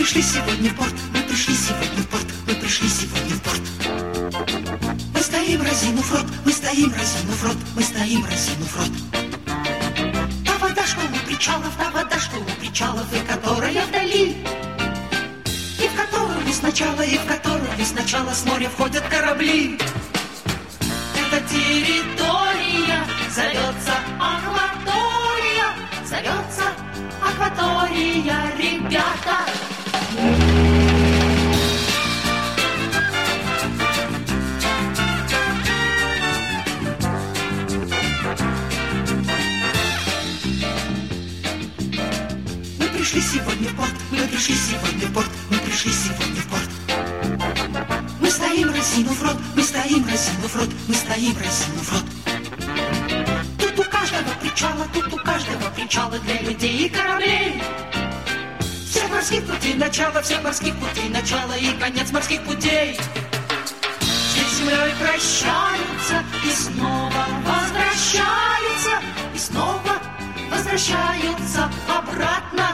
пришли сегодня в порт, мы пришли сегодня в порт, мы пришли сегодня в порт. Мы стоим разинув рот, мы стоим разинув рот, мы стоим разинув рот. Та вода, что у причалов, та вода, что у причалов, и которая вдали, и в которую сначала, и в которую сначала с моря входят корабли. Эта территория зовется акватория, зовется акватория, ребята. Мы пришли сегодня в порт, мы пришли сегодня в порт, мы пришли сегодня в порт. Мы стоим разинув рот, мы стоим разинув рот, мы стоим разинув рот. Тут у каждого причала для людей и кораблей. Всех морских путей начало, всех морских путей начало и конец морских путей. Здесь с землей прощаются и снова возвращаются, и снова возвращаются обратно.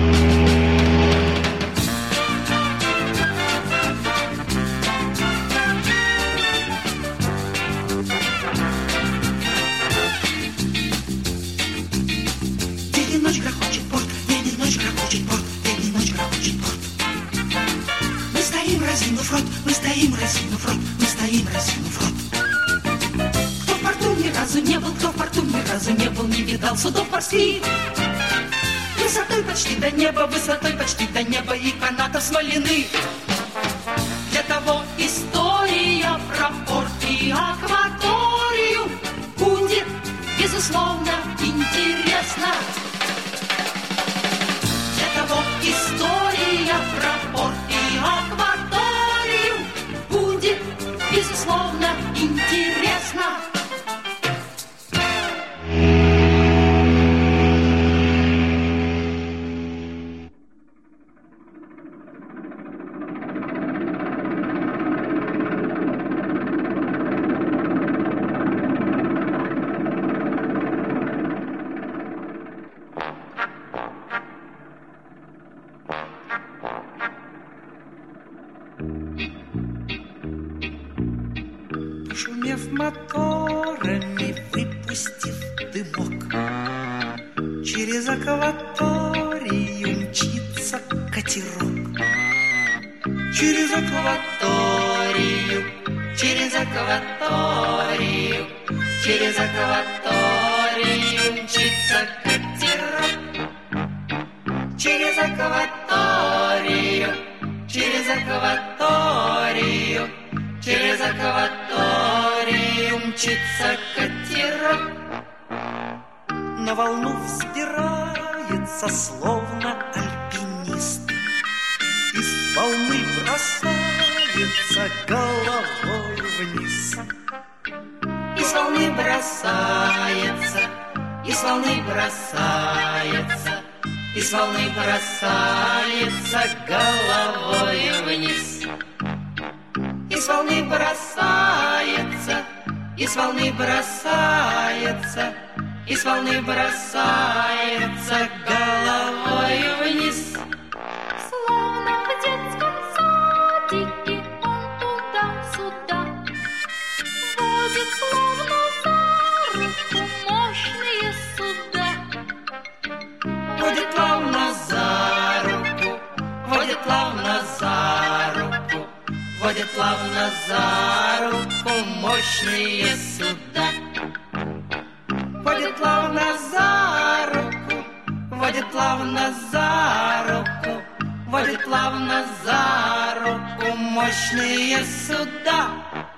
День и ночь грохочет порт, день и ночь грохочет порт, день и ночь грохочет порт. Мы стоим разинув рот, мы стоим разинув рот, мы стоим разинув рот. Кто в порту ни разу не был, кто в порту ни разу не был, не видал судов морских. Высотой почти до неба и канатов смоляных. Для того история про порт и акваторию будет, безусловно, интересна. Для того история про порт и акваторию будет, безусловно, интересна. Шумев моторами, выпустив дымок, через акваторию мчится катерок. Через акваторию, через акваторию, через акваторию мчится катерок. Через акваторию, через акваторию, через акваторию мчится катерок. На волну взбирается, словно альпинист, и с волны бросается головой вниз. И с волны бросается, и с волны бросается, и с волны бросается головой вниз. И с волны бросается, и с волны бросается, и с волны бросается головой вниз. Словно в детском садике он туда-сюда водит плавно за руку мощные суда. Водит плавно за руку, водит плавно за руку, водит плавно за руку мощные суда. Водит плавно за руку, водит плавно за руку, водит плавно за руку мощные суда.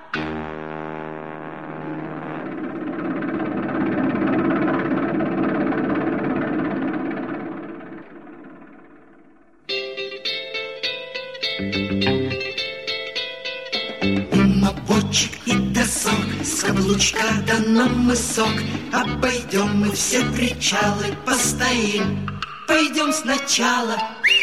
Мобочек и досок, с каблучка да на мысок. Обойдем мы все причалы, постоим, пойдем сначала.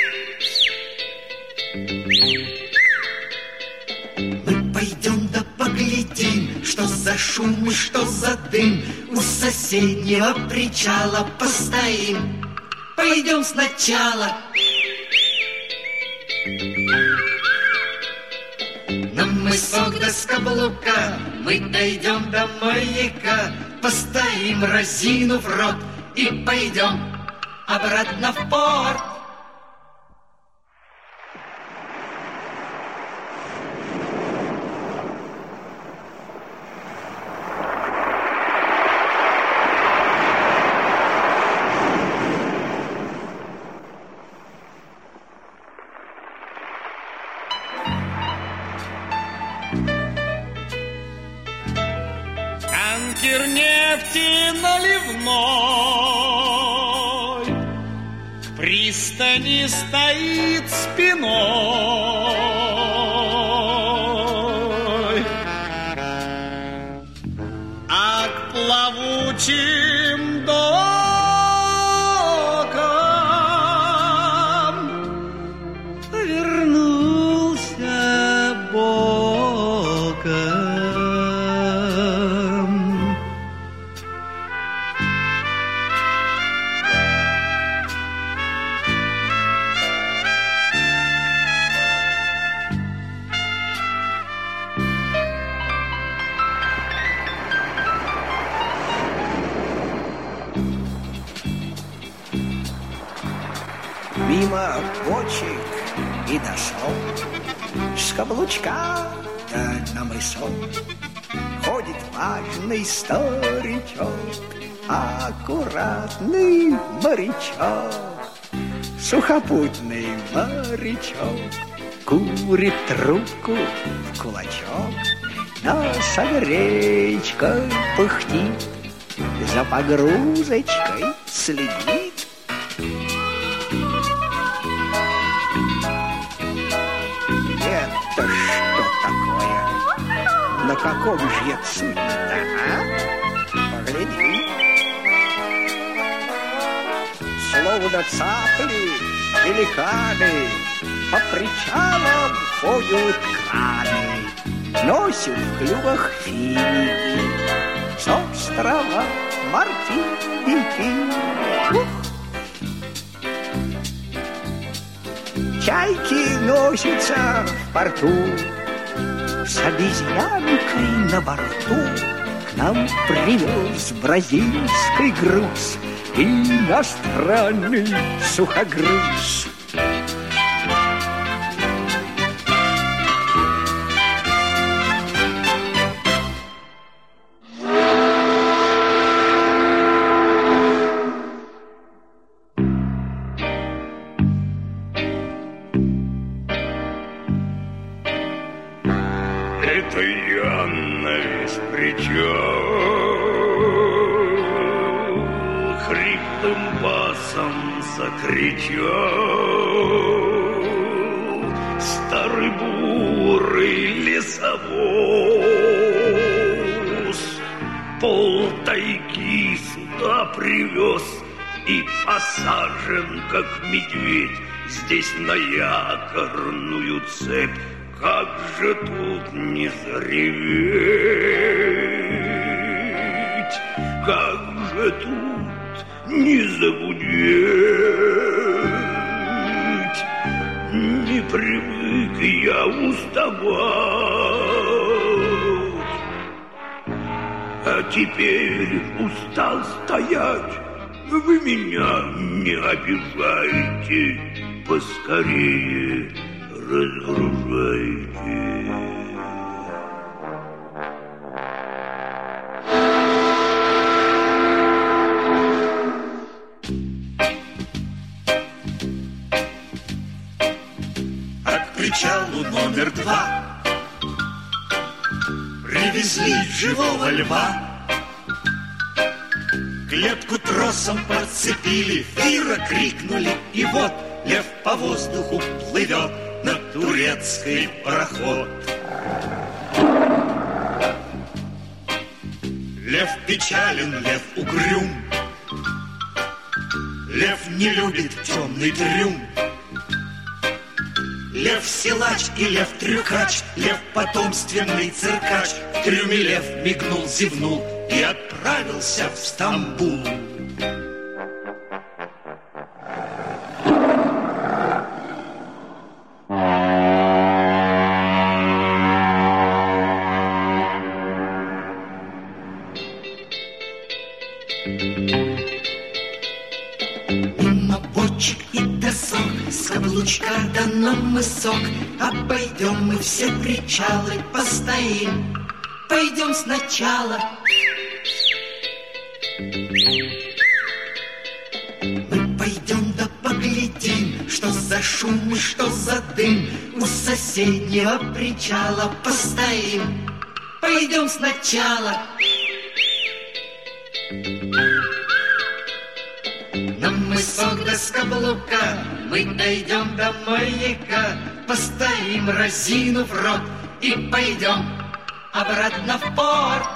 Мы пойдем да поглядим, что за шум и что за дым. У соседнего причала постоим, пойдем сначала. На мысок до Скоблука мы дойдем до маяка, постоим, разинув рот, и пойдем обратно в порт. Танкер нефти наливной к пристани стоит спиной, а к плавучим докам вернулся боком. Мимо бочек и дошел, с Каблучка да на мысок ходит важный старичок, аккуратный морячок, сухопутный морячок, курит трубку в кулачок, но с огречкой пыхтит, за погрузочкой следит. Это что такое? На каком же я судне-то, а? Погляди. Словно цапли, пеликаны, по причалам ходят краны, носят в клювах финики с острова Мартиники. Ух! Чайки носятся в порту с обезьянкой на борту. К нам привез бразильский груз иностранный сухогруз. Это я на весь причал хриплым басом закричал: старый бурый лесовоз полтайги сюда привез и посажен, как медведь, здесь на якорную цепь. Как же тут не зареветь, как же тут не загудеть? Не привык я уставать, а теперь устал стоять. Вы меня не обижайте, поскорее разгружайте. А к причалу номер 2 привезли живого льва. Клетку тросом подцепили, Фира крикнули, и вот лев по воздуху плывет на турецкий пароход. Лев печален, лев угрюм, лев не любит темный трюм. Лев силач и лев трюкач, лев потомственный циркач. В трюме лев мигнул, зевнул и отправился в Стамбул. С каблучка да на мысок обойдем мы все причалы, постоим. Пойдем сначала. Мы пойдем да поглядим, что за шум и что за дым. У соседнего причала постоим. Пойдем сначала. На мысок да с каблука мы дойдем до маяка, постоим, разинув рот, и пойдем обратно в порт.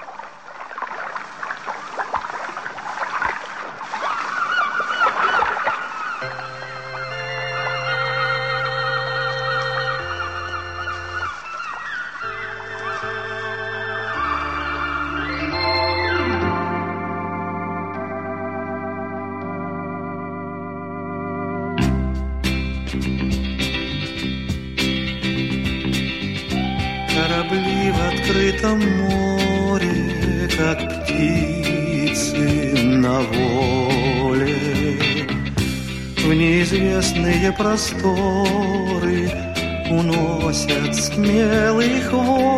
Корабли в открытом море, как птицы на воле, в неизвестные просторы уносят смелых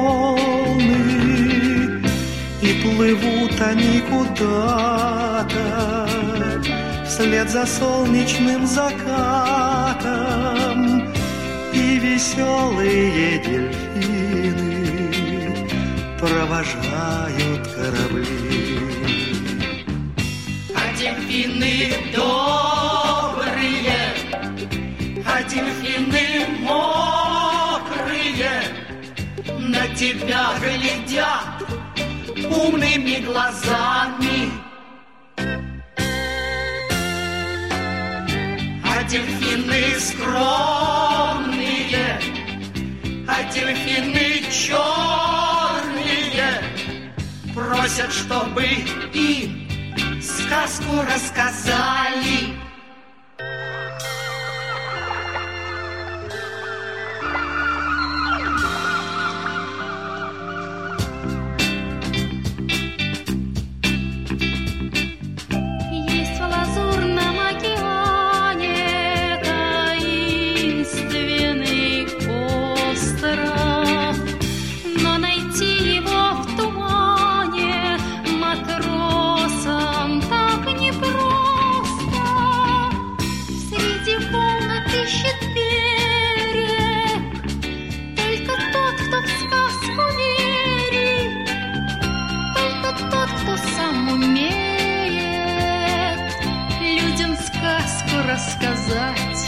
волны, и плывут они куда-то вслед за солнечным закатом, и веселые дельфины провожают корабли. А дельфины добрые, а дельфины мокрые, на тебя глядят умными глазами. А дельфины скромные, а дельфины черные просят, чтобы им сказку рассказали. Есть в лазурном океане таинственный остров, но найти его в тумане матросам так непросто. Среди волн ищет берег только тот, кто в сказку верит, только тот, кто сам умеет людям сказку рассказать.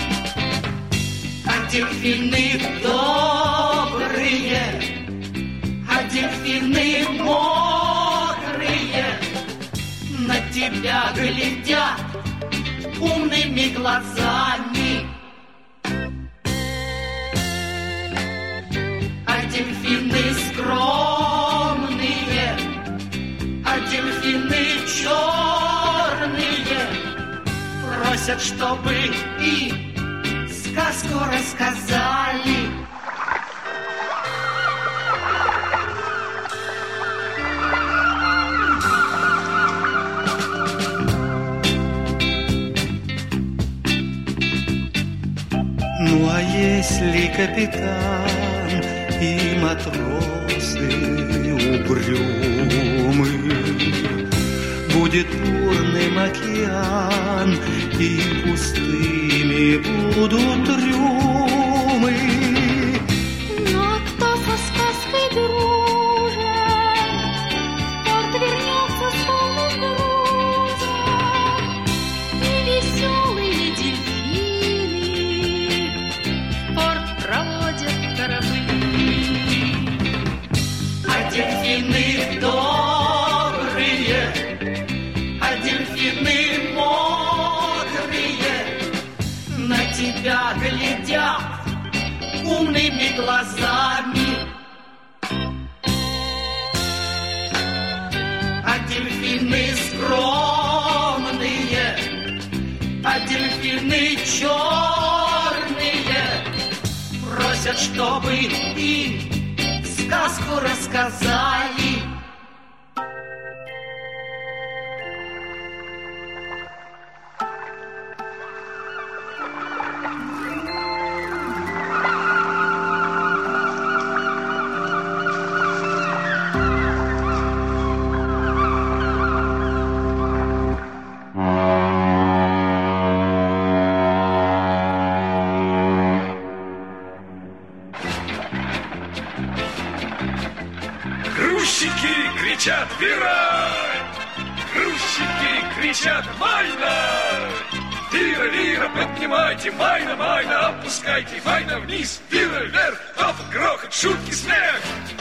А дельфины добрые, а дельфины мокрые на тебя глядят умными глазами. А дельфины скромные, а дельфины черные просят, чтобы им сказку рассказали. Ну а если капитан и матросы угрюмы, будет бурным океан, и пустыми будут трюмы. Но кто со сказкой дружит, порт вернется с полным грузом, и веселые дельфины в порт проводят корабли. А дельфины добрые, а дельфины мокрые на тебя глядят умными глазами. А дельфины скромные, а дельфины черные просят, чтобы им сказку рассказали. кричат «Вирай!» Грузчики кричат «Майна!» Лира, лира, поднимайте, майна, майна, опускайте, майна вниз, лира вверх, топ, грохот, шутки, смех.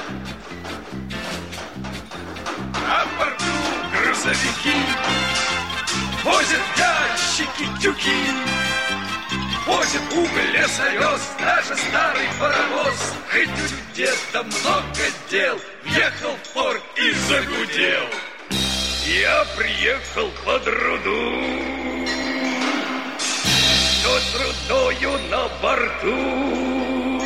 На борту грузовики возят ящики, тюки, возят уголь, лесовез, даже старый паровоз. Хоть у деда много дел, въехал в порт и загудел. Я приехал под руду, но с рудою на борту.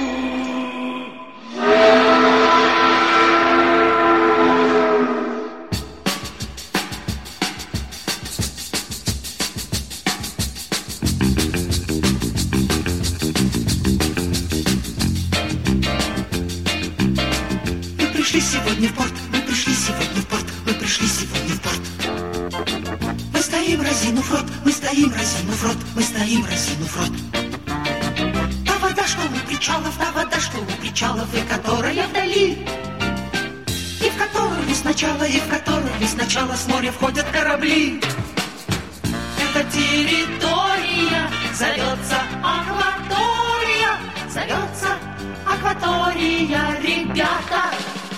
Мы пришли сегодня в порт, мы пришли сегодня в порт, мы пришли сегодня в порт. Мы стоим, разинув рот, мы стоим, разинув рот, мы стоим, разинув рот. Та вода, что у причалов, и которая вдали, и в которую сначала с моря входят корабли. Эта территория зовется акватория, ребята.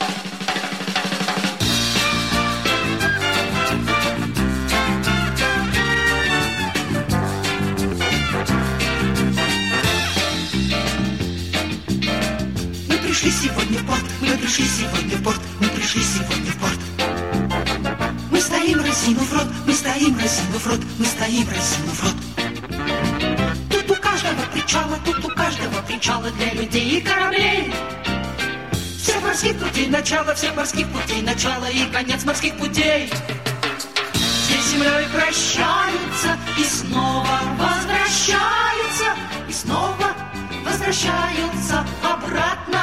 Мы пришли сегодня в порт, мы пришли сегодня в порт, мы пришли сегодня в порт. Мы стоим, разинув рот, мы стоим, разинув рот, мы стоим, разинув рот. Тут у каждого причала для людей и кораблей. Всех морских путей начало и конец морских путей. Здесь с землей прощаются и снова возвращаются обратно.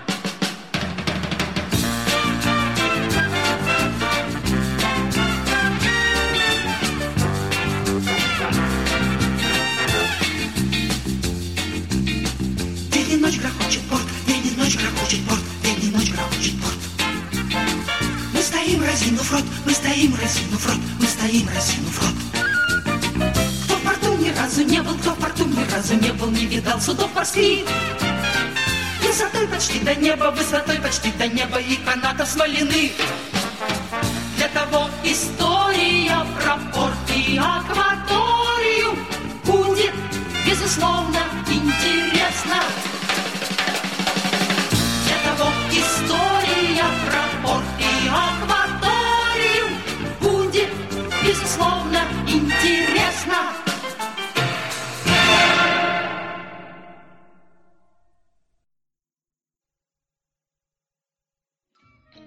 День и ночь грохочет порт, день и ночь грохочет порт, день и ночь грохочет порт. Мы стоим, разинув рот, мы стоим, разинув рот, мы стоим, разинув рот. Кто в порту ни разу не был, кто в порту ни разу не был, не видал судов морских. Высотой почти до неба и канатов смоляных. Для того история про порт и акваторию будет, безусловно, интересна.